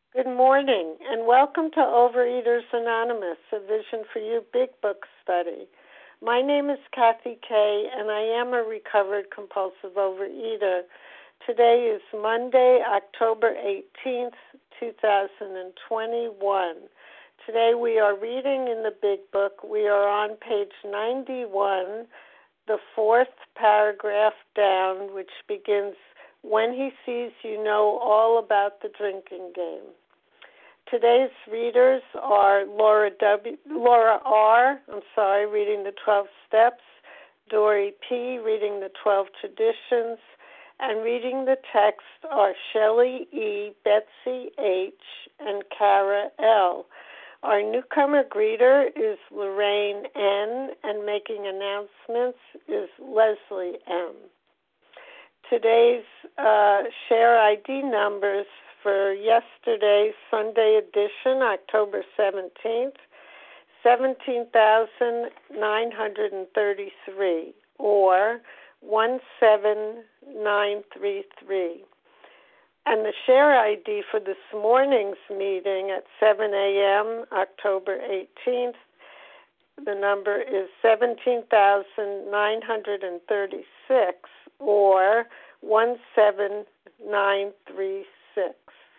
Good morning, and welcome to Overeaters Anonymous, a Vision for You Big Book study. My name is Kathy Kay, and I am a recovered compulsive overeater. Today is Monday, October 18th, 2021. Today we are reading in the Big Book. We are on page 91, the fourth paragraph down, which begins, "When he sees you know all about the drinking game." Today's readers are Laura R., reading the 12 Steps, Dory P., reading the 12 Traditions, and reading the text are Shelley E., Betsy H., and Kara L. Our newcomer greeter is Lorraine N., and making announcements is Leslie M. Today's share ID numbers for yesterday's Sunday edition, October 17th, 17,933, or 17933. And the share ID for this morning's meeting at 7 a.m., October 18th, the number is 17,936, or 17936.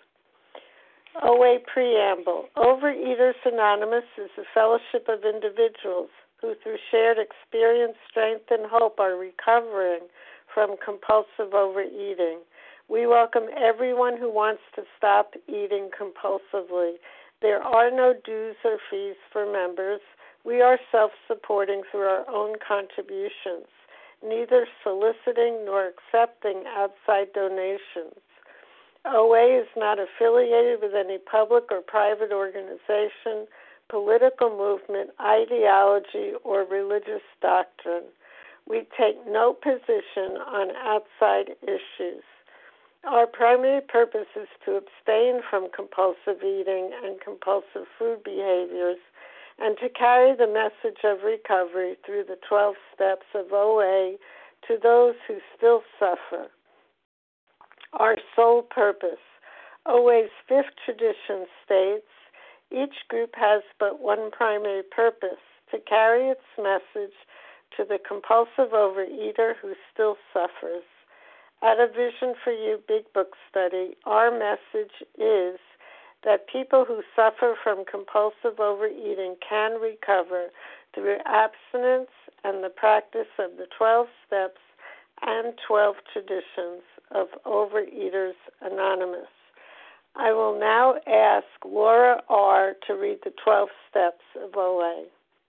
OA Preamble. Overeaters Anonymous is a fellowship of individuals who, through shared experience, strength, and hope, are recovering from compulsive overeating. We welcome everyone who wants to stop eating compulsively. There are no dues or fees for members. We are self-supporting through our own contributions, neither soliciting nor accepting outside donations. OA is not affiliated with any public or private organization, political movement, ideology, or religious doctrine. We take no position on outside issues. Our primary purpose is to abstain from compulsive eating and compulsive food behaviors and to carry the message of recovery through the 12 steps of OA to those who still suffer. Our sole purpose. OA's fifth tradition states, each group has but one primary purpose, to carry its message to the compulsive overeater who still suffers. At a Vision for You Big Book study, our message is that people who suffer from compulsive overeating can recover through abstinence and the practice of the 12 steps and 12 traditions of Overeaters Anonymous. I will now ask Laura R. to read the 12 steps of OA.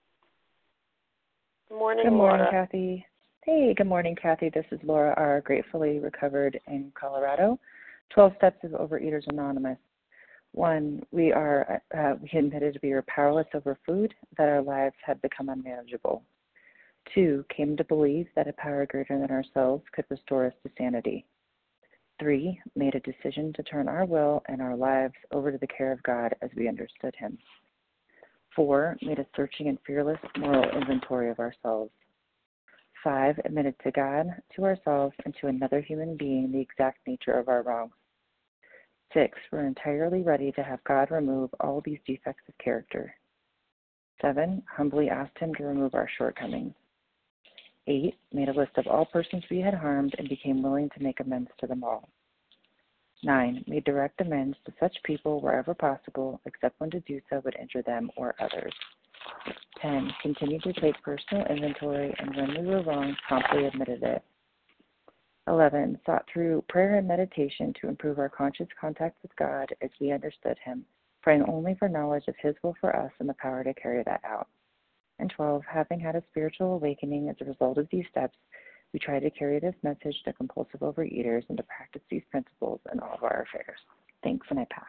Good morning, Good morning, Laura. Kathy. Hey, good morning, Kathy. This is Laura R., gratefully recovered in Colorado. 12 Steps of Overeaters Anonymous. 1, we admitted we were powerless over food, that our lives had become unmanageable. 2, came to believe that a power greater than ourselves could restore us to sanity. 3, made a decision to turn our will and our lives over to the care of God as we understood Him. 4, made a searching and fearless moral inventory of ourselves. 5, admitted to God, to ourselves, and to another human being the exact nature of our wrongs. 6, we're entirely ready to have God remove all these defects of character. 7, humbly asked Him to remove our shortcomings. 8, made a list of all persons we had harmed and became willing to make amends to them all. 9, made direct amends to such people wherever possible, except when to do so would injure them or others. 10, continued to take personal inventory and when we were wrong, promptly admitted it. 11, sought through prayer and meditation to improve our conscious contact with God as we understood Him, praying only for knowledge of His will for us and the power to carry that out. And 12, having had a spiritual awakening as a result of these steps, we try to carry this message to compulsive overeaters and to practice these principles in all of our affairs. Thanks, and I pass.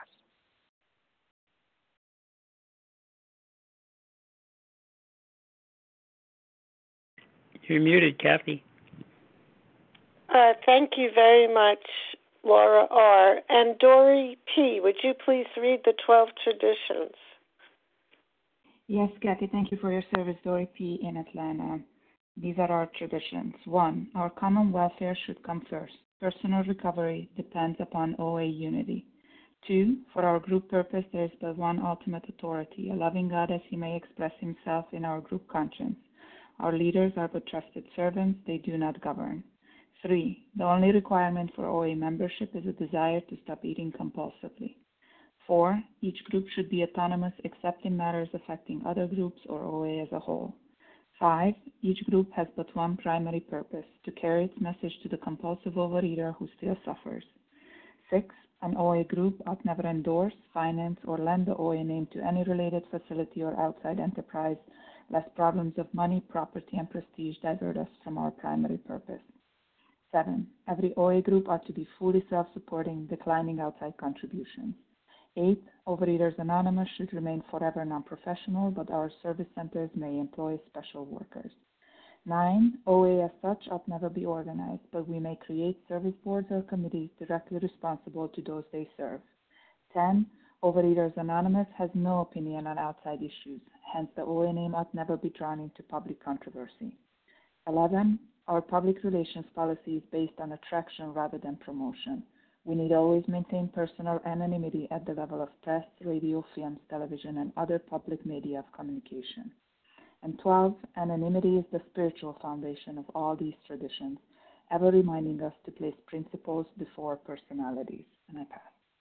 You're muted, Kathy. Thank you very much, Laura R. And Dory P., would you please read the 12 traditions? Yes, Kathy, thank you for your service, Dory P. in Atlanta. These are our traditions. 1, our common welfare should come first. Personal recovery depends upon OA unity. 2, for our group purpose, there is but one ultimate authority, a loving God as he may express himself in our group conscience. Our leaders are but trusted servants, they do not govern. 3, the only requirement for OA membership is a desire to stop eating compulsively. 4, each group should be autonomous except in matters affecting other groups or OA as a whole. 5, each group has but one primary purpose, to carry its message to the compulsive overeater who still suffers. 6, an OA group ought never endorse, finance, or lend the OA name to any related facility or outside enterprise, lest problems of money, property, and prestige divert us from our primary purpose. 7, every OA group ought to be fully self-supporting, declining outside contributions. 8, Overeaters Anonymous should remain forever non-professional, but our service centers may employ special workers. 9, OA as such ought never be organized, but we may create service boards or committees directly responsible to those they serve. 10, Overeaters Anonymous has no opinion on outside issues, hence the OA name ought never be drawn into public controversy. 11, our public relations policy is based on attraction rather than promotion. We need always maintain personal anonymity at the level of press, radio, films, television, and other public media of communication. And 12, anonymity is the spiritual foundation of all these traditions, ever reminding us to place principles before personalities. And I pass.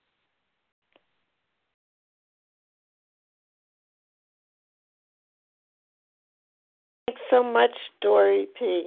Thanks so much, Dory P.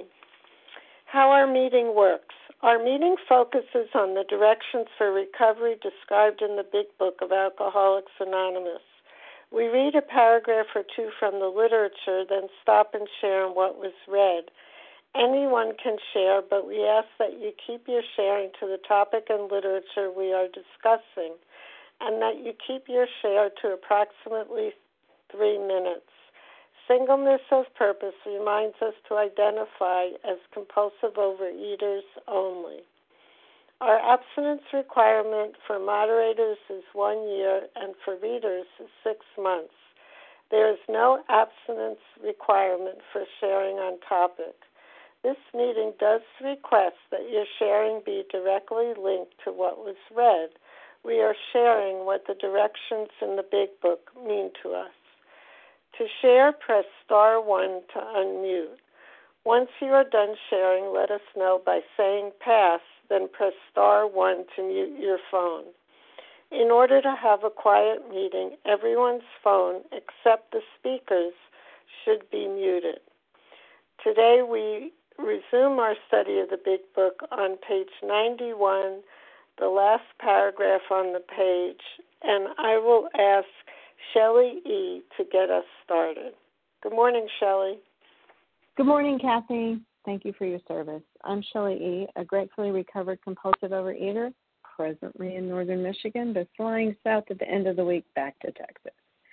How our meeting works. Our meeting focuses on the directions for recovery described in the Big Book of Alcoholics Anonymous. We read a paragraph or two from the literature, then stop and share on what was read. Anyone can share, but we ask that you keep your sharing to the topic and literature we are discussing, and that you keep your share to approximately 3 minutes. Singleness of purpose reminds us to identify as compulsive overeaters only. Our abstinence requirement for moderators is 1 year and for readers is 6 months. There is no abstinence requirement for sharing on topic. This meeting does request that your sharing be directly linked to what was read. We are sharing what the directions in the Big Book mean to us. To share, press star 1 to unmute. Once you are done sharing, let us know by saying pass, then press star 1 to mute your phone. In order to have a quiet meeting, everyone's phone, except the speaker's, should be muted. Today we resume our study of the Big Book on page 91, the last paragraph on the page, and I will ask Shelley E. to get us started. Good morning, Shelley. Good morning, Kathy. Thank you for your service. I'm Shelley E., a gratefully recovered compulsive overeater, presently in northern Michigan, but flying south at the end of the week back to Texas.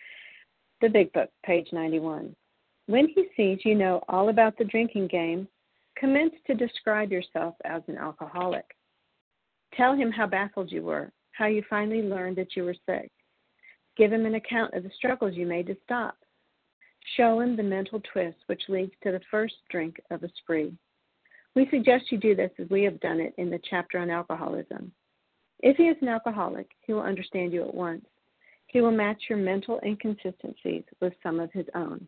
The Big Book, page 91. When he sees you know all about the drinking game, commence to describe yourself as an alcoholic. Tell him how baffled you were, how you finally learned that you were sick. Give him an account of the struggles you made to stop. Show him the mental twist which leads to the first drink of a spree. We suggest you do this as we have done it in the chapter on alcoholism. If he is an alcoholic, he will understand you at once. He will match your mental inconsistencies with some of his own.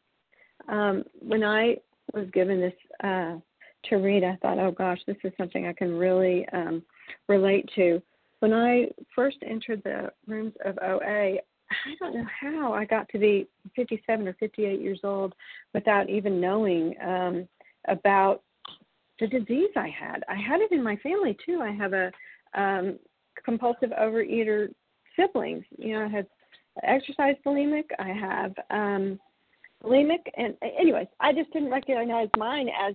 When I was given this to read, I thought, oh gosh, this is something I can really relate to. When I first entered the rooms of OA, I don't know how I got to be 57 or 58 years old without even knowing about the disease I had. I had it in my family, too. I have a compulsive overeater siblings. You know, I had exercise bulimic. I have bulimic. And anyways, I just didn't recognize mine as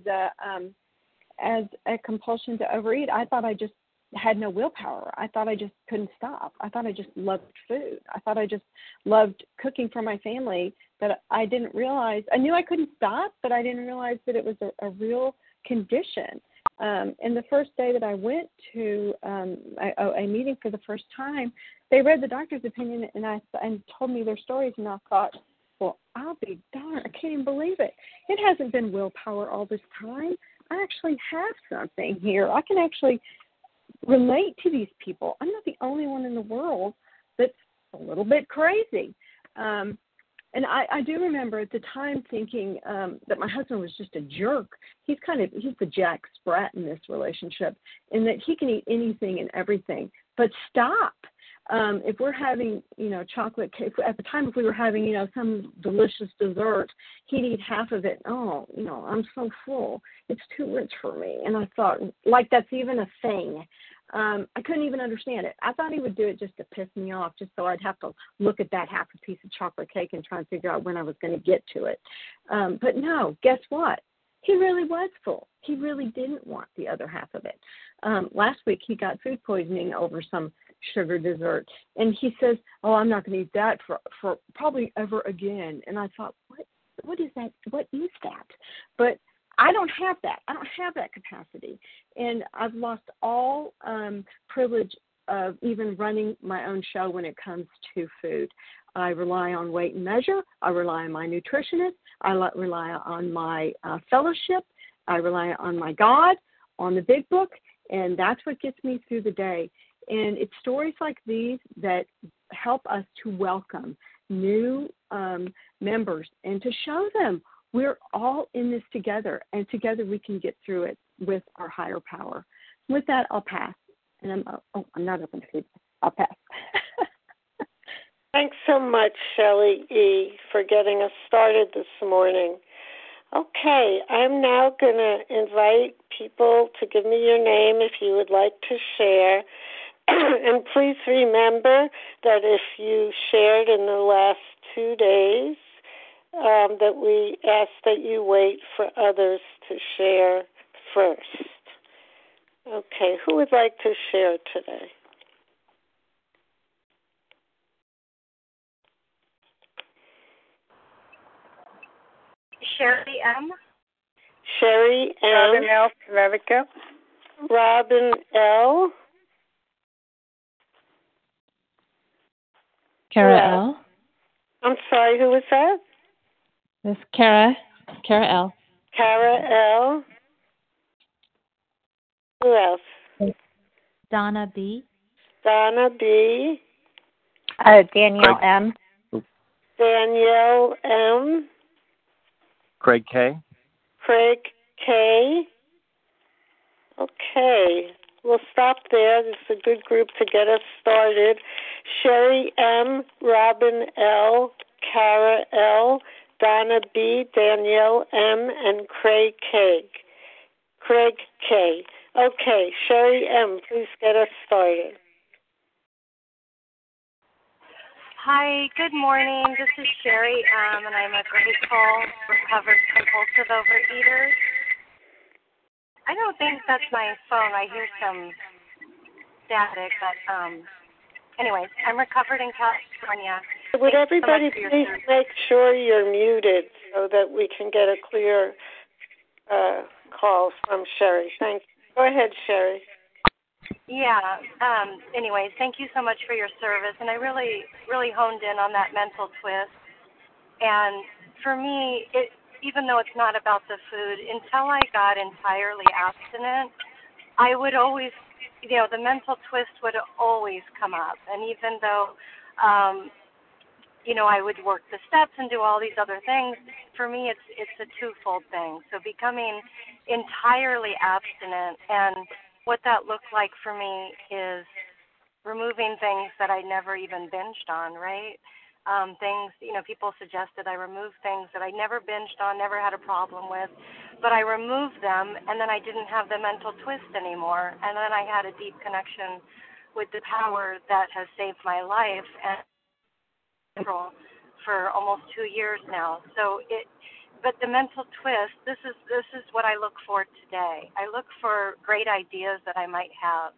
a compulsion to overeat. I thought I just had no willpower. I thought I just couldn't stop. I thought I just loved food. I thought I just loved cooking for my family, but I didn't realize, I knew I couldn't stop, but I didn't realize that it was a real condition. And the first day that I went to a meeting for the first time, they read the doctor's opinion and told me their stories, and I thought, well, I'll be darned, I can't even believe it. It hasn't been willpower all this time. I actually have something here. I can actually relate to these people. I'm not the only one in the world that's a little bit crazy. And I do remember at the time thinking that my husband was just a jerk. He's the Jack Sprat in this relationship, in that he can eat anything and everything. But stop. If we're having, chocolate cake, at the time, if we were having, some delicious dessert, he'd eat half of it. Oh, I'm so full. It's too rich for me. And I thought, like, that's even a thing. I couldn't even understand it. I thought he would do it just to piss me off, just so I'd have to look at that half a piece of chocolate cake and try and figure out when I was going to get to it. But no, guess what? He really was full. He really didn't want the other half of it. Last week, he got food poisoning over some sugar dessert, and he says, "Oh, I'm not going to eat that for probably ever again." And I thought, what is that? What is that? But I don't have that. I don't have that capacity, and I've lost all privilege of even running my own show when it comes to food. I rely on Weight and Measure. I rely on my nutritionist. I rely on my fellowship. I rely on my God, on the Big Book, and that's what gets me through the day. And it's stories like these that help us to welcome new members and to show them we're all in this together, and together we can get through it with our higher power. With that, I'll pass. And I'm not open to feedback. I'll pass. Thanks so much, Shelley E., for getting us started this morning. Okay, I'm now going to invite people to give me your name if you would like to share. And please remember that if you shared in the last 2 days, that we ask that you wait for others to share first. Okay, who would like to share today? Sherry M. Sherry M. Robin L. Revica. Robin L. Kara L. I'm sorry, who was that? This is Kara L. Kara L. Who else? Donna B. Donna B. Danielle M. Danielle M. Craig K. Craig K. Okay, we'll stop there. This is a good group to get us started. Sherry M., Robin L., Kara L., Donna B., Danielle M., and Craig K. Craig K. Okay, Sherry M., please get us started. Hi, good morning. This is Sherry M., and I'm a grateful, recovered, compulsive overeater. I don't think that's my phone. I hear some static, but anyways, I'm recovered in California. Would everybody please make sure you're muted so that we can get a clear call from Sherry? Thank you. Go ahead, Sherry. Yeah. Anyways, thank you so much for your service, and I really, really honed in on that mental twist. And for me, even though it's not about the food, until I got entirely abstinent, I would always, the mental twist would always come up. And even though, I would work the steps and do all these other things, for me it's a twofold thing. So becoming entirely abstinent, and what that looked like for me is removing things that I never even binged on, right? Things, people suggested I remove things that I never binged on, never had a problem with, but I removed them, and then I didn't have the mental twist anymore, and then I had a deep connection with the power that has saved my life and for almost 2 years now. But the mental twist, this is what I look for today. I look for great ideas that I might have,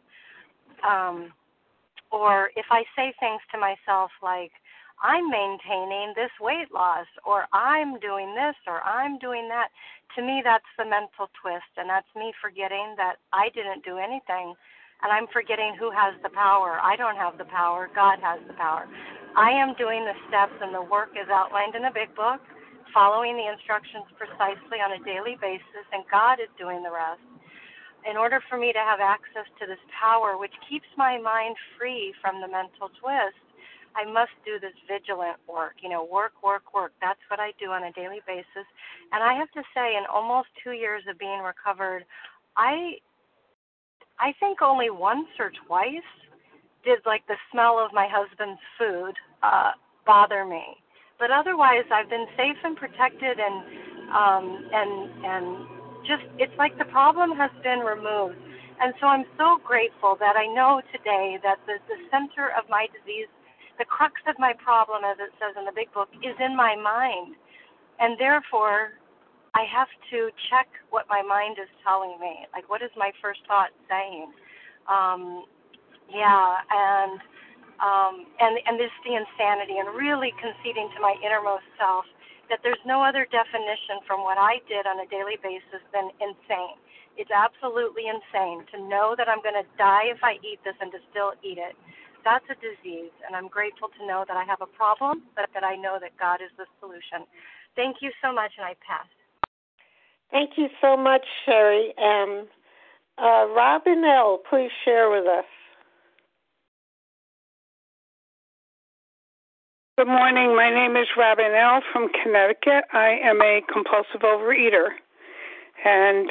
or if I say things to myself like, I'm maintaining this weight loss, or I'm doing this, or I'm doing that. To me, that's the mental twist, and that's me forgetting that I didn't do anything, and I'm forgetting who has the power. I don't have the power. God has the power. I am doing the steps, and the work is outlined in the Big Book, following the instructions precisely on a daily basis, and God is doing the rest. in order for me to have access to this power, which keeps my mind free from the mental twist, I must do this vigilant work. Work. That's what I do on a daily basis. And I have to say, in almost 2 years of being recovered, I think only once or twice did the smell of my husband's food bother me. But otherwise, I've been safe and protected, and just it's like the problem has been removed. And so I'm so grateful that I know today that the center of my disease, the crux of my problem, as it says in the big book, is in my mind. And therefore, I have to check what my mind is telling me. What is my first thought saying? And this the insanity, and really conceding to my innermost self that there's no other definition from what I did on a daily basis than insane. It's absolutely insane to know that I'm going to die if I eat this and to still eat it. That's a disease, and I'm grateful to know that I have a problem, but that I know that God is the solution. Thank you so much, and I pass. Thank you so much, Sherry. Robin L., please share with us. Good morning. My name is Robin L. from Connecticut. I am a compulsive overeater. And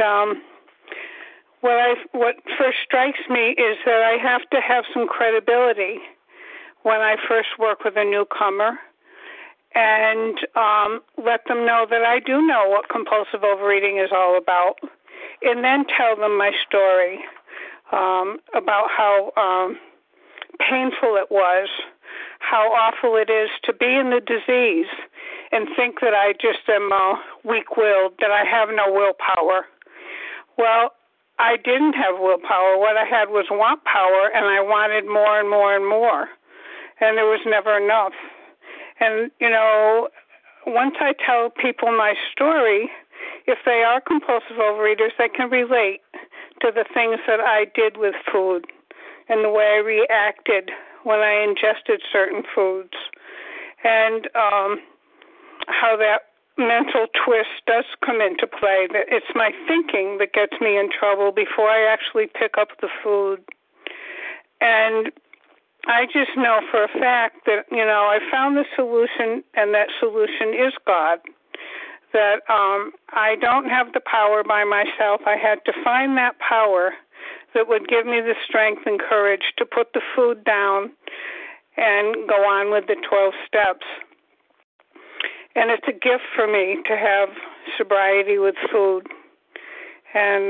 what first strikes me is that I have to have some credibility when I first work with a newcomer, and let them know that I do know what compulsive overeating is all about, and then tell them my story about how painful it was, how awful it is to be in the disease and think that I just am weak-willed, that I have no willpower. Well, I didn't have willpower. What I had was want power, and I wanted more and more and more, and there was never enough. And, once I tell people my story, if they are compulsive overeaters, they can relate to the things that I did with food and the way I reacted when I ingested certain foods, and how that mental twist does come into play. That it's my thinking that gets me in trouble before I actually pick up the food. And I just know for a fact that, I found the solution, and that solution is God. That I don't have the power by myself. I had to find that power that would give me the strength and courage to put the food down and go on with the 12 steps. And it's a gift for me to have sobriety with food. And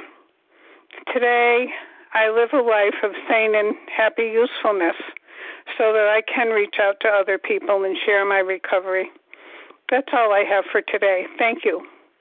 today I live a life of sane and happy usefulness so that I can reach out to other people and share my recovery. That's all I have for today. Thank you.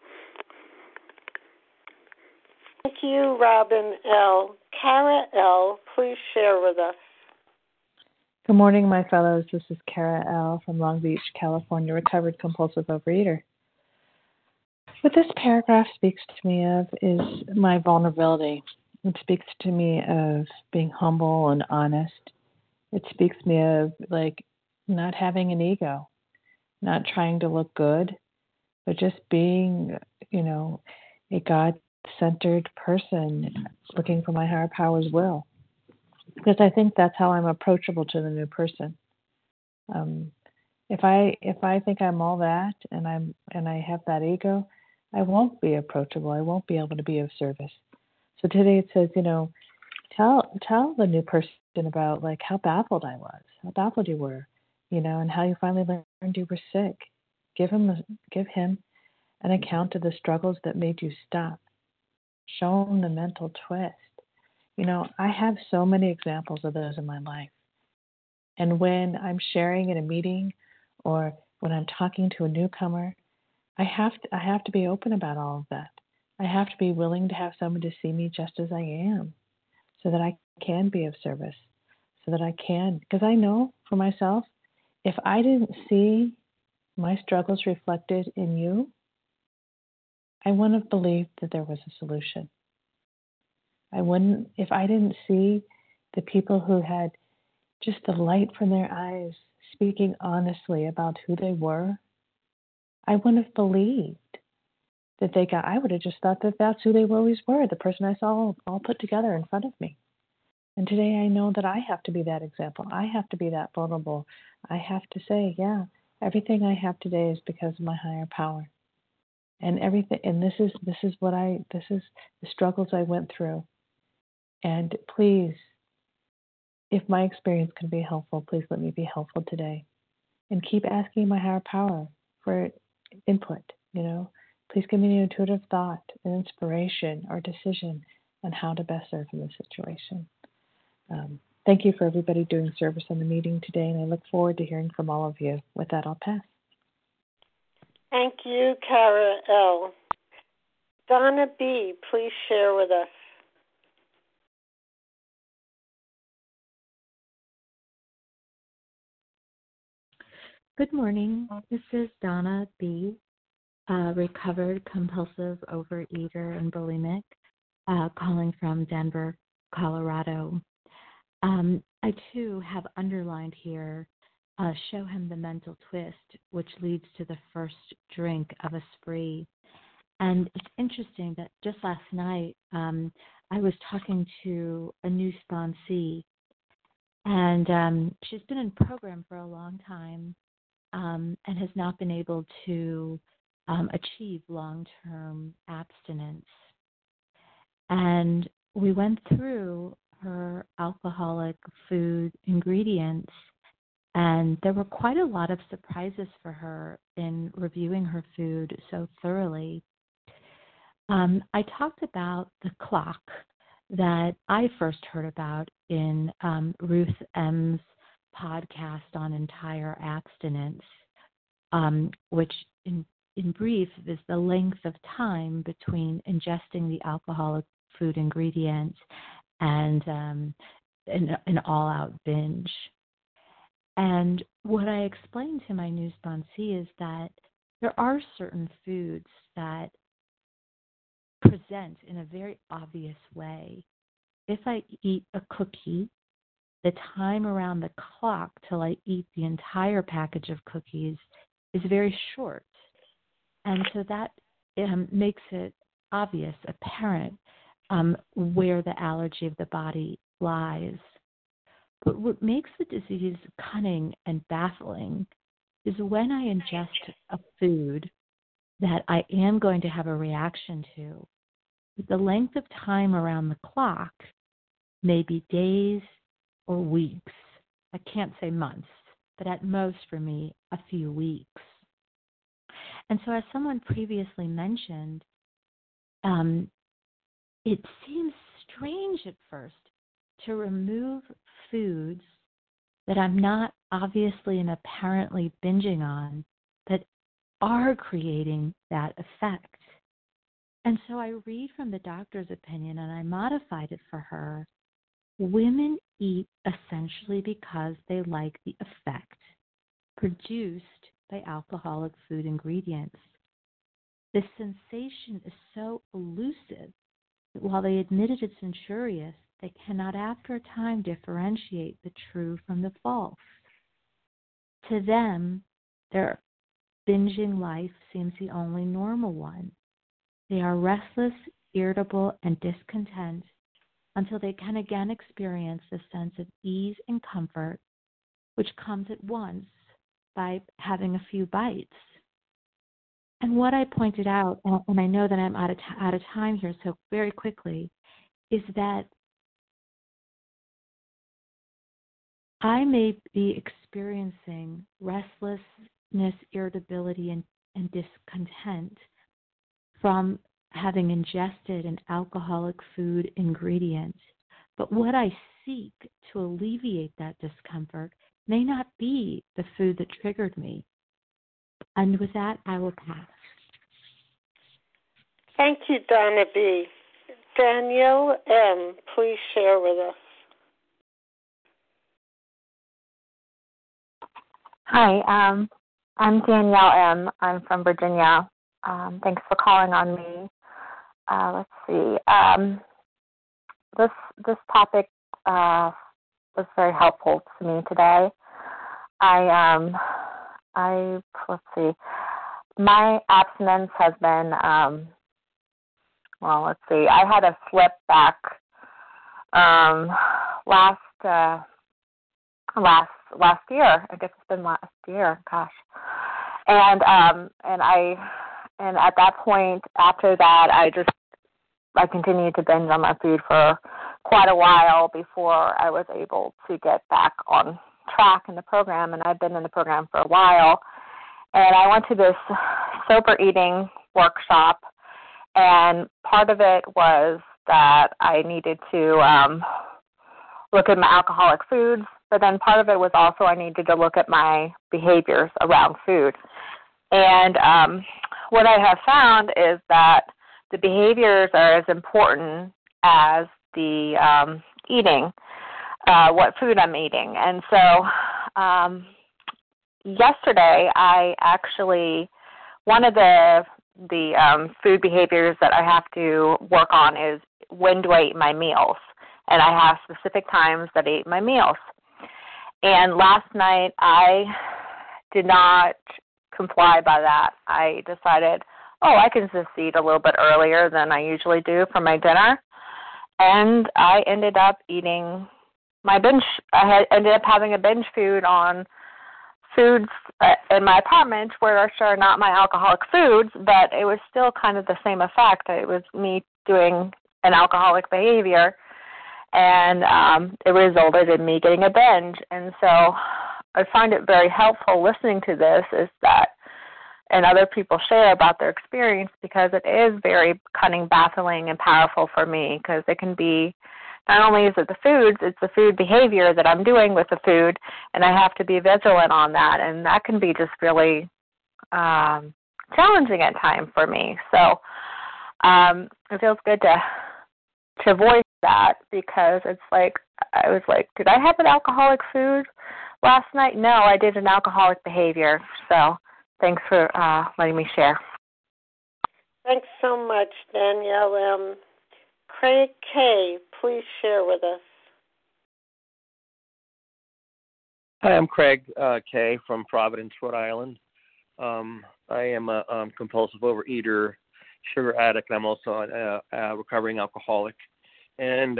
Thank you, Robin L. Kara L., please share with us. Good morning, my fellows. This is Kara L. from Long Beach, California, recovered compulsive overeater. What this paragraph speaks to me of is my vulnerability. It speaks to me of being humble and honest. It speaks to me of not having an ego, not trying to look good, but just being, a God-centered person looking for my higher power's will. Because I think that's how I'm approachable to the new person. If I think I'm all that and I have that ego, I won't be approachable. I won't be able to be of service. So today it says, tell the new person about how baffled I was, how baffled you were, and how you finally learned you were sick. Give him an account of the struggles that made you stop. Show him the mental twist. I have so many examples of those in my life. And when I'm sharing in a meeting or when I'm talking to a newcomer, I have to be open about all of that. I have to be willing to have someone to see me just as I am so that I can be of service, so that I can. Because I know for myself, if I didn't see my struggles reflected in you, I wouldn't have believed that there was a solution. If I didn't see the people who had just the light from their eyes speaking honestly about who they were, I wouldn't have believed that they got. I would have just thought that that's who they always were, the person I saw all put together in front of me. And today I know that I have to be that example. I have to be that vulnerable. I have to say, yeah, everything I have today is because of my higher power. And everything, and this is the struggles I went through. And please, if my experience can be helpful, please let me be helpful today. And keep asking my higher power for input, Please give me an intuitive thought, an inspiration, or decision on how to best serve in this situation. Thank you for everybody doing service on the meeting today, and I look forward to hearing from all of you. With that, I'll pass. Thank you, Kara L. Donna B., please share with us. Good morning. This is Donna B., recovered compulsive overeater and bulimic, calling from Denver, Colorado. I, too, have underlined here, show him the mental twist, which leads to the first drink of a spree. And it's interesting that just last night, I was talking to a new sponsee, and she's been in program for a long time, and has not been able to achieve long-term abstinence. And we went through her alcoholic food ingredients, and there were quite a lot of surprises for her in reviewing her food so thoroughly. I talked about the clock that I first heard about in Ruth M's podcast on entire abstinence, which in brief is the length of time between ingesting the alcoholic food ingredients and an all-out binge. And what I explained to my new sponsee is that there are certain foods that present in a very obvious way. If I eat a cookie, the time around the clock till I eat the entire package of cookies is very short. And so that makes it obvious, apparent, where the allergy of the body lies. But what makes the disease cunning and baffling is when I ingest a food that I am going to have a reaction to, the length of time around the clock may be days or weeks. I can't say months, but at most for me, a few weeks. And so as someone previously mentioned, it seems strange at first to remove foods that I'm not obviously and apparently binging on that are creating that effect. And so I read from the doctor's opinion, and I modified it for her. Women eat essentially because they like the effect produced by alcoholic food ingredients. The sensation is so elusive that while they admitted it's injurious, they cannot after a time differentiate the true from the false. To them, their binging life seems the only normal one. They are restless, irritable, and discontent until they can again experience the sense of ease and comfort, which comes at once by having a few bites. And what I pointed out, and I know that I'm out of time here, so very quickly, is that I may be experiencing restlessness, irritability, and discontent from having ingested an alcoholic food ingredient. But what I seek to alleviate that discomfort may not be the food that triggered me. And with that, I will pass. Thank you, Donna B. Danielle M., please share with us. Hi, I'm Danielle M. I'm from Virginia. Thanks for calling on me. Let's see. This topic was very helpful to me today. Let's see. my abstinence has been, well, let's see. I had a slip back last year. I guess it's been last year. Gosh. And at that point, after that, I continued to binge on my food for quite a while before I was able to get back on track in the program. And I've been in the program for a while. And I went to this sober eating workshop, and part of it was that I needed to look at my alcoholic foods, but then part of it was also I needed to look at my behaviors around food. And what I have found is that the behaviors are as important as the eating, what food I'm eating. And so yesterday, one of the food behaviors that I have to work on is when do I eat my meals? And I have specific times that I eat my meals. And last night, I did not comply by that. I decided, I can just eat a little bit earlier than I usually do for my dinner. And I ended up eating my binge. I ended up having a binge food on foods in my apartment, which are not my alcoholic foods, but it was still kind of the same effect. It was me doing an alcoholic behavior, and it resulted in me getting a binge. And so I find it very helpful listening to this and other people share about their experience, because it is very cunning, baffling, and powerful for me, because it can be not only is it the foods, it's the food behavior that I'm doing with the food, and I have to be vigilant on that, and that can be just really challenging at times for me. So it feels good to voice that, because it's like, I was like, did I have an alcoholic food last night? No, I did an alcoholic behavior. So thanks for letting me share. Thanks so much, Danielle. Craig K., please share with us. Hi, I'm Craig K. from Providence, Rhode Island. I am a compulsive overeater, sugar addict, and I'm also a recovering alcoholic. And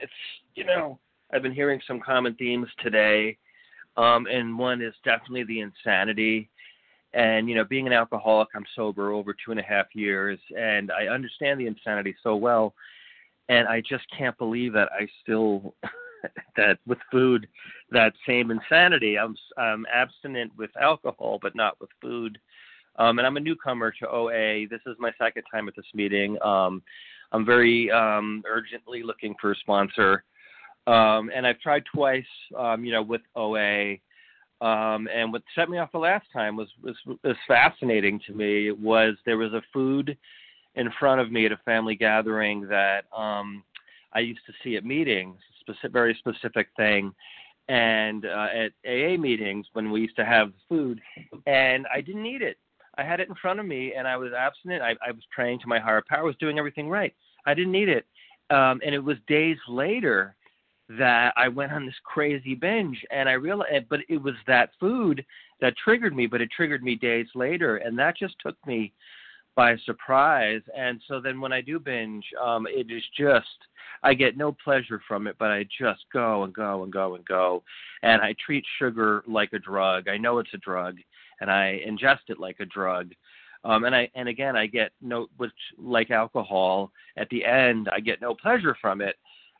I've been hearing some common themes today, and one is definitely the insanity. And, being an alcoholic, I'm sober over 2.5 years, and I understand the insanity so well. And I just can't believe that I still, that with food, that same insanity. I'm abstinent with alcohol, but not with food. And I'm a newcomer to OA. This is my second time at this meeting. I'm very urgently looking for a sponsor. And I've tried twice, with OA. And what set me off the last time was fascinating to me. There was a food in front of me at a family gathering that I used to see at meetings, very specific thing, and at AA meetings when we used to have food, and I didn't eat it. I had it in front of me, and I was abstinent. I was praying to my higher power. I was doing everything right. I didn't eat it. And it was days later that I went on this crazy binge, and I realized, but it was that food that triggered me, but it triggered me days later, and that just took me by surprise. And so then when I do binge, it is just, I get no pleasure from it, but I just go and go and go and go. And I treat sugar like a drug. I know it's a drug, and I ingest it like a drug. And again, I get which like alcohol, at the end, I get no pleasure from it.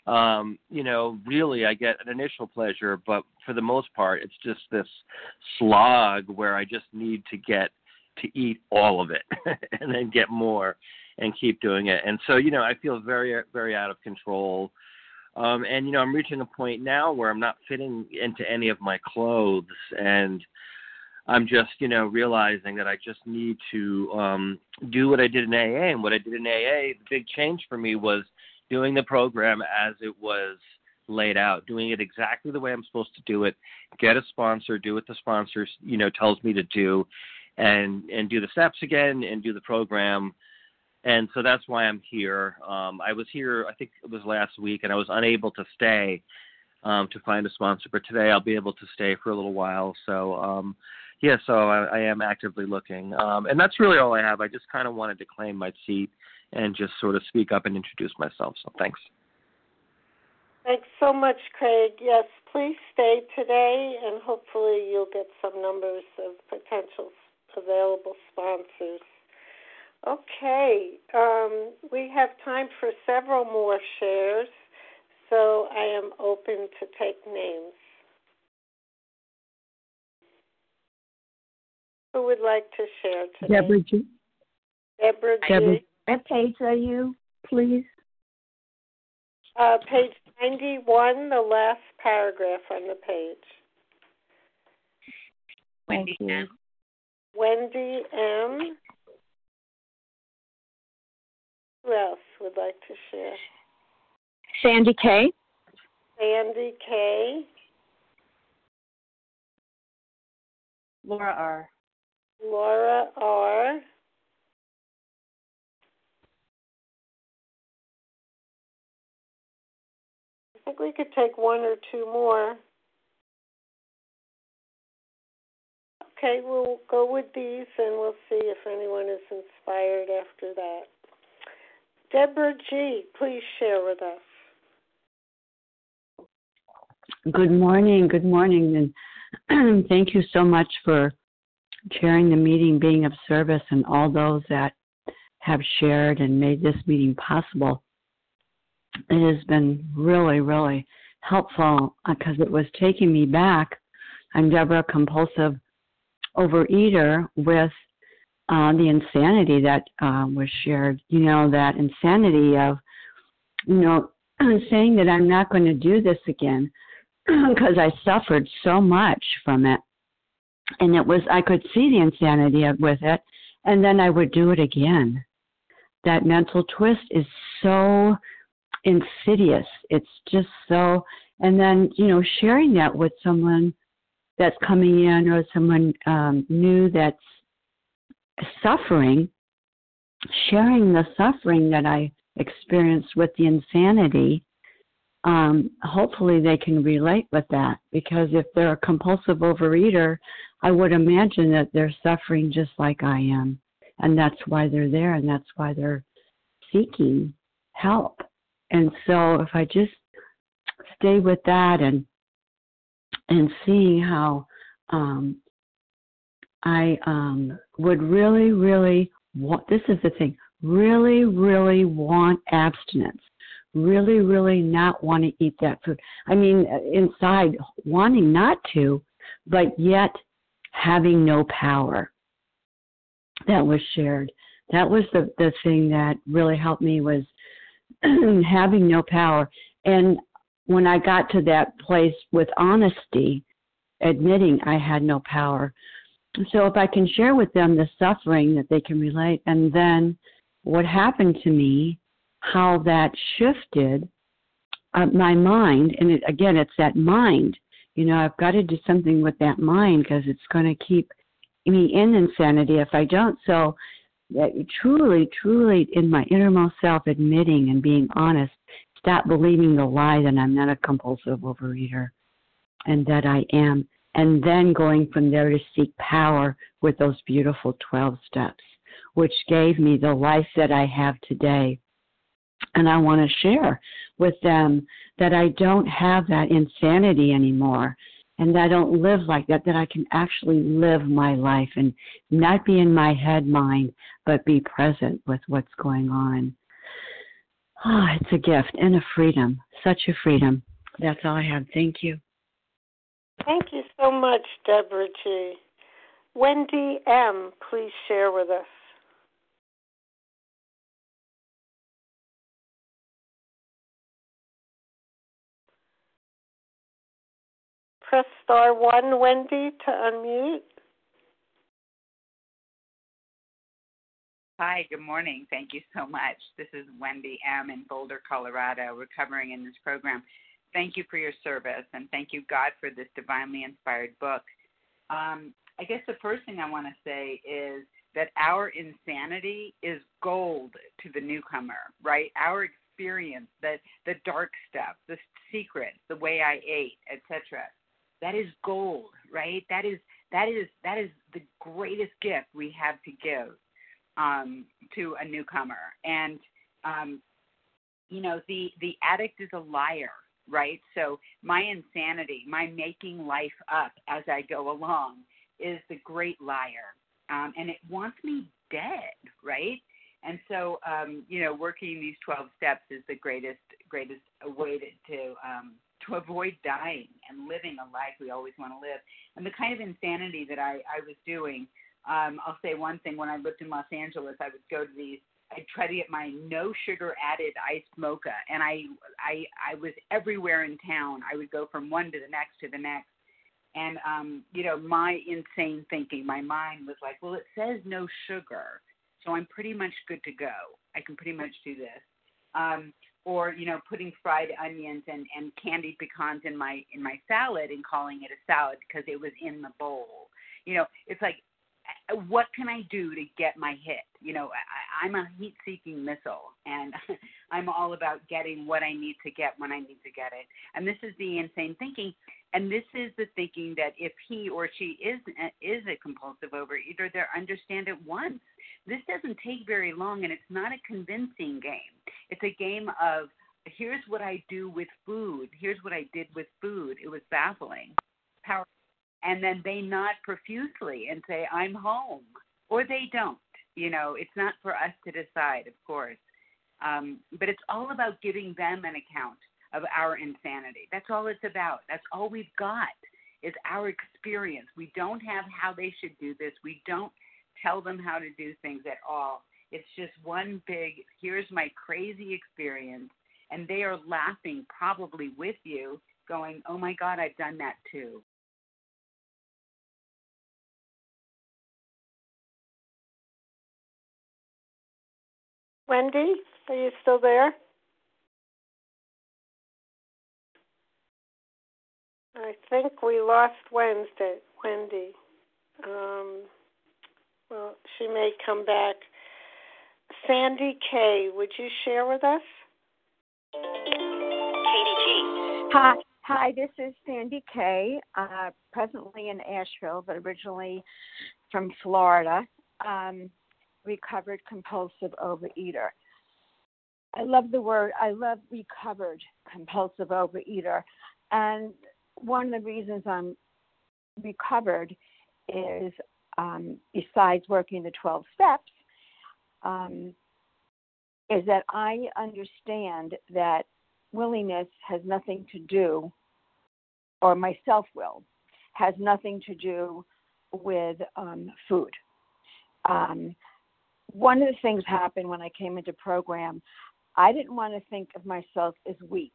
Really I get an initial pleasure, but for the most part, it's just this slog where I just need to eat all of it and then get more and keep doing it. And so, I feel very, very out of control. And, I'm reaching a point now where I'm not fitting into any of my clothes, and I'm just, realizing that I just need to do what I did in AA. And what I did in AA, the big change for me was doing the program as it was laid out, doing it exactly the way I'm supposed to do it, get a sponsor, do what the sponsor, tells me to do, and do the steps again and do the program. And so that's why I'm here. I was here, I think it was last week, and I was unable to stay to find a sponsor. But today I'll be able to stay for a little while. So, Yeah, so I am actively looking. And that's really all I have. I just kind of wanted to claim my seat and just sort of speak up and introduce myself. So thanks. Thanks so much, Craig. Yes, please stay today, and hopefully you'll get some numbers of potential available sponsors. Okay, we have time for several more shares, so I am open to take names. Who would like to share today? Deborah G. Deborah G. What page are you, please? Page 91, the last paragraph on the page. Wendy M. Wendy M. Who else would like to share? Sandy K. Sandy K. Laura R. Laura R. I think we could take one or two more. Okay, we'll go with these and we'll see if anyone is inspired after that. Deborah G., please share with us. Good morning, and thank you so much for chairing the meeting, being of service, and all those that have shared and made this meeting possible. It has been really, really helpful because it was taking me back. I'm Deborah, compulsive overeater, with the insanity that was shared. That insanity of, saying that I'm not going to do this again because I suffered so much from it. And I could see the insanity with it, and then I would do it again. That mental twist is so insidious. It's just so, and then, sharing that with someone that's coming in or someone new that's suffering, sharing the suffering that I experienced with the insanity, hopefully they can relate with that, because if they're a compulsive overeater, I would imagine that they're suffering just like I am, and that's why they're there, and that's why they're seeking help. And so if I just stay with that and seeing how I would really, really want, this is the thing, really, really want abstinence, really, really not want to eat that food. I mean, inside wanting not to, but yet having no power. That was shared. That was the thing that really helped me, was having no power. And when I got to that place with honesty, admitting I had no power. So if I can share with them the suffering, that they can relate, and then what happened to me, how that shifted my mind. And it's that mind. I've got to do something with that mind, because it's going to keep me in insanity if I don't. So truly, truly in my innermost self, admitting and being honest, stop believing the lie that I'm not a compulsive overeater and that I am. And then going from there to seek power with those beautiful 12 steps, which gave me the life that I have today. And I want to share with them that I don't have that insanity anymore, and that I don't live like that, that I can actually live my life and not be in my head mind, but be present with what's going on. It's a gift and a freedom, such a freedom. That's all I have. Thank you. Thank you so much, Deborah G. Wendy M., please share with us. Press star 1, Wendy, to unmute. Hi, good morning. Thank you so much. This is Wendy M. in Boulder, Colorado, recovering in this program. Thank you for your service, and thank you, God, for this divinely inspired book. I guess the first thing I want to say is that our insanity is gold to the newcomer, right? Our experience, the dark stuff, the secrets, the way I ate, etc. That is gold, right? That that is the greatest gift we have to give to a newcomer. And the addict is a liar, right? So my insanity, my making life up as I go along, is the great liar, and it wants me dead, right? And so, working these 12 steps is the greatest way to avoid dying and living a life we always want to live. And the kind of insanity that I was doing, I'll say one thing. When I lived in Los Angeles, I would go to these. I'd try to get my no sugar added iced mocha, and I was everywhere in town. I would go from one to the next. And, my insane thinking, my mind was like, well, it says no sugar, so I'm pretty much good to go. I can pretty much do this. Or, putting fried onions and candied pecans in my salad and calling it a salad because it was in the bowl. It's like, what can I do to get my hit? I'm a heat-seeking missile, and I'm all about getting what I need to get when I need to get it. And this is the insane thinking, and this is the thinking that if he or she is a compulsive overeater, they'll understand it once. This doesn't take very long, and it's not a convincing game. It's a game of, here's what I do with food. Here's what I did with food. It was baffling. Powerful. And then they nod profusely and say, I'm home. Or they don't. It's not for us to decide, of course. But it's all about giving them an account of our insanity. That's all it's about. That's all we've got is our experience. We don't have how they should do this. We don't tell them how to do things at all. It's just one big, here's my crazy experience. And they are laughing probably with you, going, oh, my God, I've done that too. Wendy, are you still there? I think we lost Wendy. Well, she may come back. Sandy K., would you share with us? Katie G. Hi, this is Sandy K., presently in Asheville, but originally from Florida. Recovered compulsive overeater. I love recovered compulsive overeater. And one of the reasons I'm recovered is, besides working the 12 steps, is that I understand that willingness has nothing to do, or my self-will has nothing to do with food. One of the things happened when I came into program, I didn't want to think of myself as weak.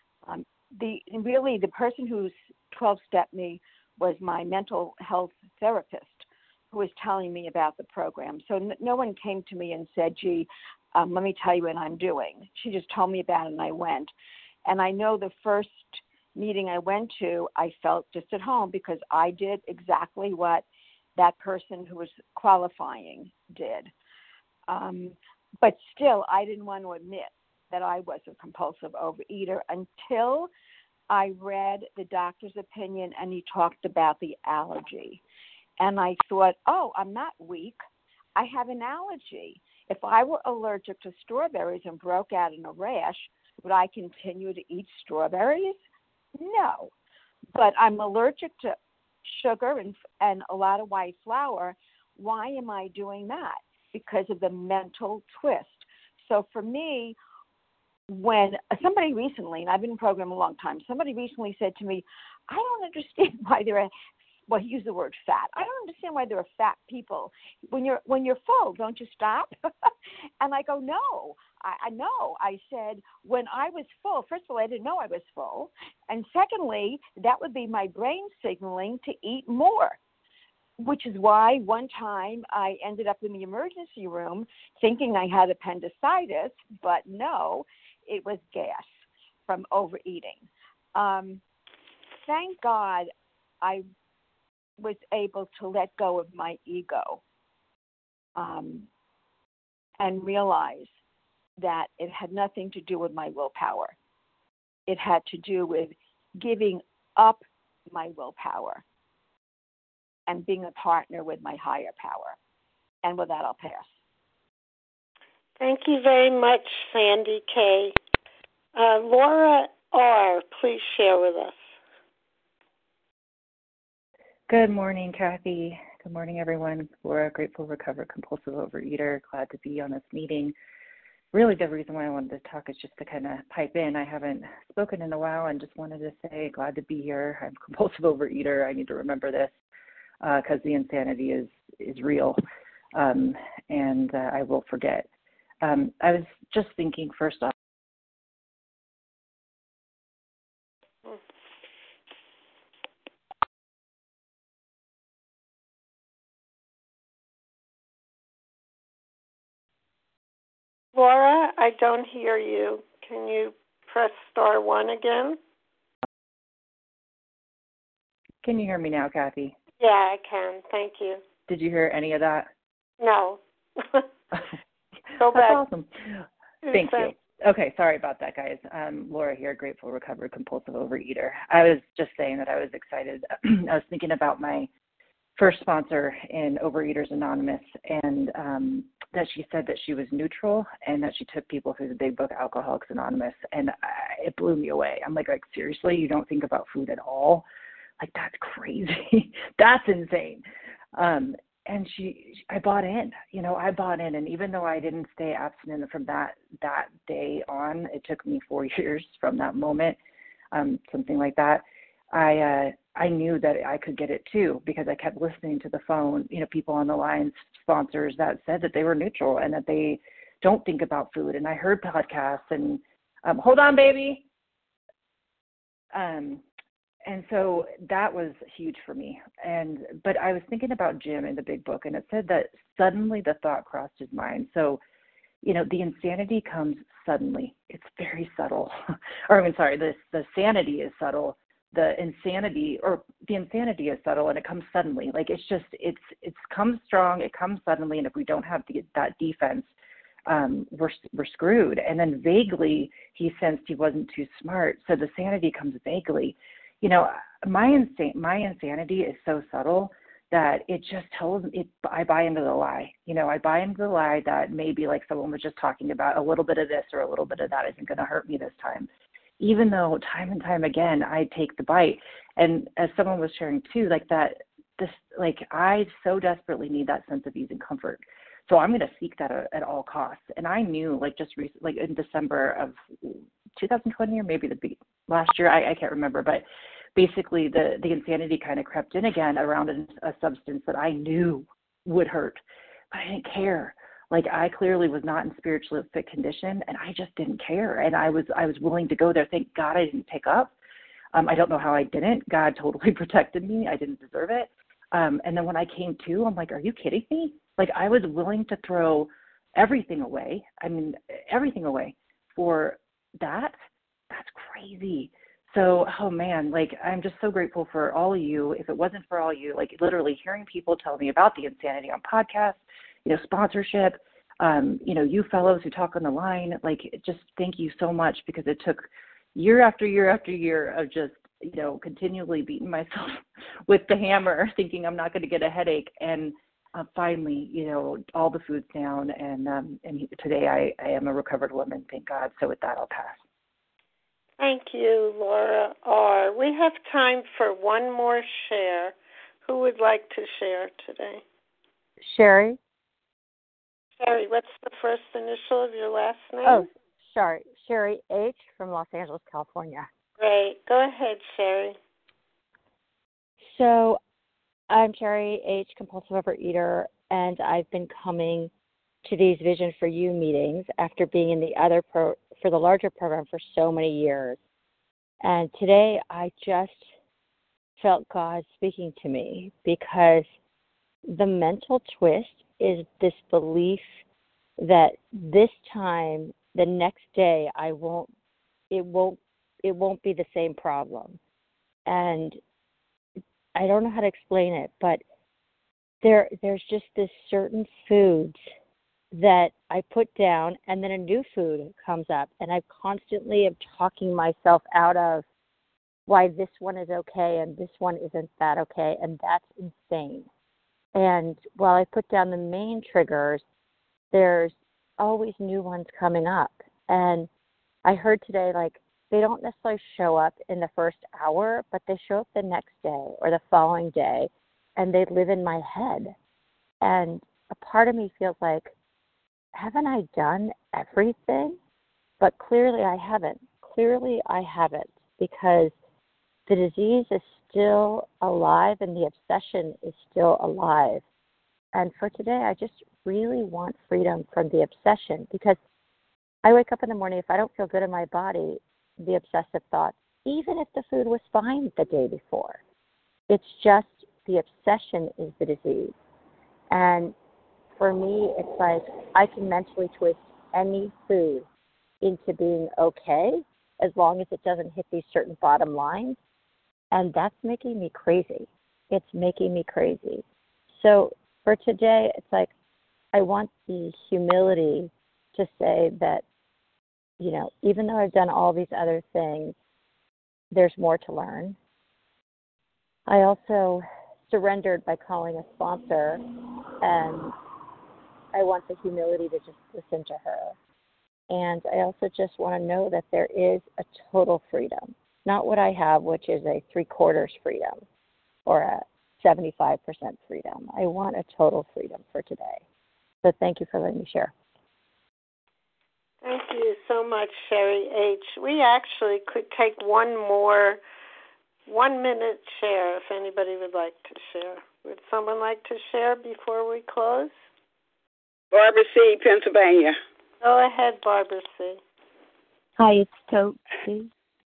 The person who's 12-stepped me was my mental health therapist who was telling me about the program. So no one came to me and said, gee, let me tell you what I'm doing. She just told me about it and I went. And I know the first meeting I went to, I felt just at home because I did exactly what that person who was qualifying did. But still, I didn't want to admit that I was a compulsive overeater until I read the doctor's opinion and he talked about the allergy. And I thought, oh, I'm not weak. I have an allergy. If I were allergic to strawberries and broke out in a rash, would I continue to eat strawberries? No. But I'm allergic to sugar and a lot of white flour. Why am I doing that? Because of the mental twist. So for me, when somebody recently, and I've been in program a long time, somebody recently said to me, I don't understand why he used the word fat. I don't understand why there are fat people. When you're full, don't you stop? And I go, no, I know. I said, when I was full, first of all, I didn't know I was full. And secondly, that would be my brain signaling to eat more, which is why one time I ended up in the emergency room thinking I had appendicitis, but no, it was gas from overeating. Thank God I was able to let go of my ego and realize that it had nothing to do with my willpower. It had to do with giving up my willpower and being a partner with my higher power. And with that, I'll pass. Thank you very much, Sandy K. Laura R., please share with us. Good morning, Kathy. Good morning, everyone. Laura, grateful, recovered, compulsive overeater. Glad to be on this meeting. Really, the reason why I wanted to talk is just to kind of pipe in. I haven't spoken in a while and just wanted to say glad to be here. I'm a compulsive overeater. I need to remember this because the insanity is real, and I will forget. I was just thinking first off. Laura, I don't hear you. Can you press *1 again? Can you hear me now, Kathy? Yeah, I can. Thank you. Did you hear any of that? No. Go That's back. awesome. Thank you. Okay, sorry about that, guys. Laura here, grateful, recovered, compulsive overeater. I was just saying that I was excited. I was thinking about my first sponsor in Overeaters Anonymous, and that she said that she was neutral and that she took people through the big book, Alcoholics Anonymous, and it blew me away. I'm like, seriously, you don't think about food at all? Like, that's crazy. That's insane. And I bought in, I bought in. And even though I didn't stay abstinent from that day on, it took me 4 years from that moment, something like that. I knew that I could get it too, because I kept listening to the phone, people on the lines, sponsors that said that they were neutral and that they don't think about food. And I heard podcasts and, hold on, baby. And so that was huge for me. But I was thinking about Jim in the big book, and it said that suddenly the thought crossed his mind. So, the insanity comes suddenly. It's very subtle. The sanity is subtle. The insanity is subtle, and it comes suddenly. Like, it comes strong, it comes suddenly, and if we don't have that defense, we're screwed. And then vaguely, he sensed he wasn't too smart, so the sanity comes vaguely. My insanity is so subtle that it just tells it. I buy into the lie. I buy into the lie that maybe, like someone was just talking about, a little bit of this or a little bit of that isn't going to hurt me this time, even though time and time again I take the bite. And as someone was sharing too, I so desperately need that sense of ease and comfort. So I'm going to seek that at all costs. And I knew, just recently, in December of 2020 or maybe last year, I can't remember, but basically the insanity kind of crept in again around a substance that I knew would hurt, but I didn't care. I clearly was not in spiritually fit condition, and I just didn't care. And I was willing to go there. Thank God I didn't pick up. I don't know how I didn't. God totally protected me. I didn't deserve it. And then when I came to, I'm like, are you kidding me? I was willing to throw everything away. Everything away for that. That's crazy. So, oh man, I'm just so grateful for all of you. If it wasn't for all you, literally hearing people tell me about the insanity on podcasts, sponsorship, you fellows who talk on the line, just thank you so much, because it took year after year after year of just, continually beating myself with the hammer, thinking I'm not going to get a headache. And finally, all the food's down, and today I am a recovered woman, thank God. So with that, I'll pass. Thank you, Laura R. We have time for one more share. Who would like to share today? Sherry. Sherry, what's the first initial of your last name? Oh, sorry. Sherry H. from Los Angeles, California. Great. Go ahead, Sherry. So I'm Sherry H., compulsive overeater, and I've been coming to these Vision for You meetings after being in the other for the larger program for so many years. And today I just felt God speaking to me, because the mental twist is this belief that this time, the next day, it won't be the same problem. And I don't know how to explain it, but there's just this certain foods that I put down, and then a new food comes up, and I constantly am talking myself out of why this one is okay and this one isn't that okay, and that's insane. And while I put down the main triggers, there's always new ones coming up. And I heard today, like, they don't necessarily show up in the first hour, but they show up the next day or the following day, and they live in my head. And a part of me feels like, haven't I done everything? But clearly I haven't. Clearly I haven't, because the disease is still alive and the obsession is still alive. And for today, I just really want freedom from the obsession, because I wake up in the morning, if I don't feel good in my body, the obsessive thoughts, even if the food was fine the day before. It's just the obsession is the disease. And for me, it's like I can mentally twist any food into being okay as long as it doesn't hit these certain bottom lines. And that's making me crazy. It's making me crazy. So for today, it's like I want the humility to say that, you know, even though I've done all these other things, there's more to learn. I also surrendered by calling a sponsor, and I want the humility to just listen to her. And I also just want to know that there is a total freedom, not what I have, which is a 3/4 freedom or a 75% freedom. I want a total freedom for today. So thank you for letting me share. Thank you so much, Sherry H. We actually could take one more 1-minute share if anybody would like to share. Would someone like to share before we close? Barbara C., Pennsylvania. Go ahead, Barbara C. Hi, it's Tote C.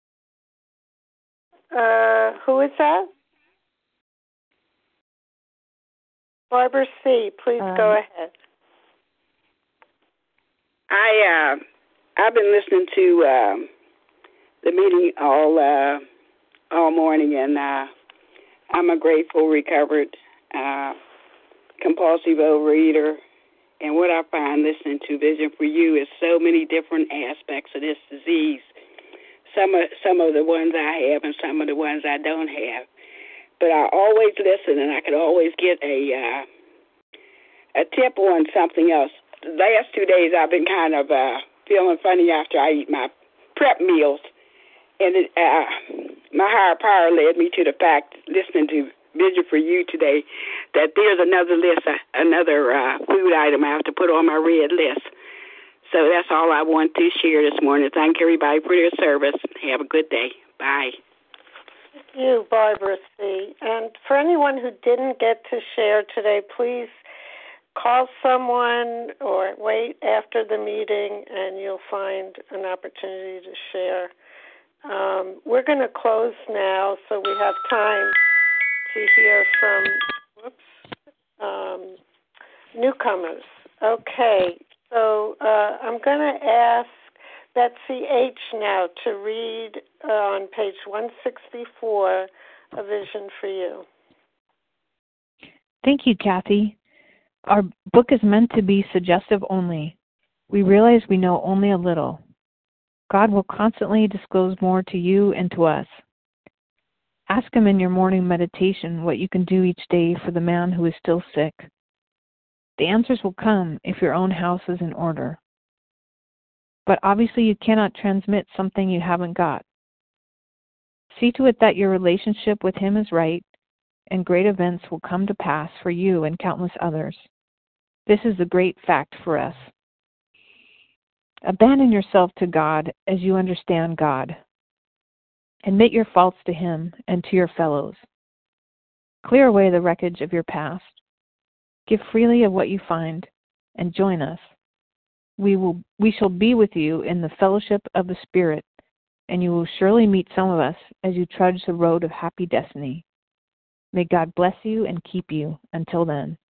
Who is that? Barbara C., please go ahead. I've been listening to the meeting all morning, and I'm a grateful, recovered, compulsive overeater. And what I find listening to Vision for You is so many different aspects of this disease. Some of the ones I have and some of the ones I don't have. But I always listen, and I could always get a tip on something else. The last 2 days I've been kind of feeling funny after I eat my prep meals. And my higher power led me to the fact, listening to Vision for You today, that there's another list, another food item I have to put on my red list. So that's all I want to share this morning. Thank everybody for their service. Have a good day. Bye. Thank you, Barbara C. And for anyone who didn't get to share today, please call someone or wait after the meeting and you'll find an opportunity to share. We're going to close now so we have time to hear from newcomers. Okay, so I'm going to ask Betsy H. now to read on page 164, A Vision for You. Thank you, Kathy. Our book is meant to be suggestive only. We realize we know only a little. God will constantly disclose more to you and to us. Ask Him in your morning meditation what you can do each day for the man who is still sick. The answers will come if your own house is in order. But obviously you cannot transmit something you haven't got. See to it that your relationship with Him is right, and great events will come to pass for you and countless others. This is the great fact for us. Abandon yourself to God as you understand God. Admit your faults to Him and to your fellows. Clear away the wreckage of your past. Give freely of what you find, and join us. We shall be with you in the fellowship of the Spirit, and you will surely meet some of us as you trudge the road of happy destiny. May God bless you and keep you until then.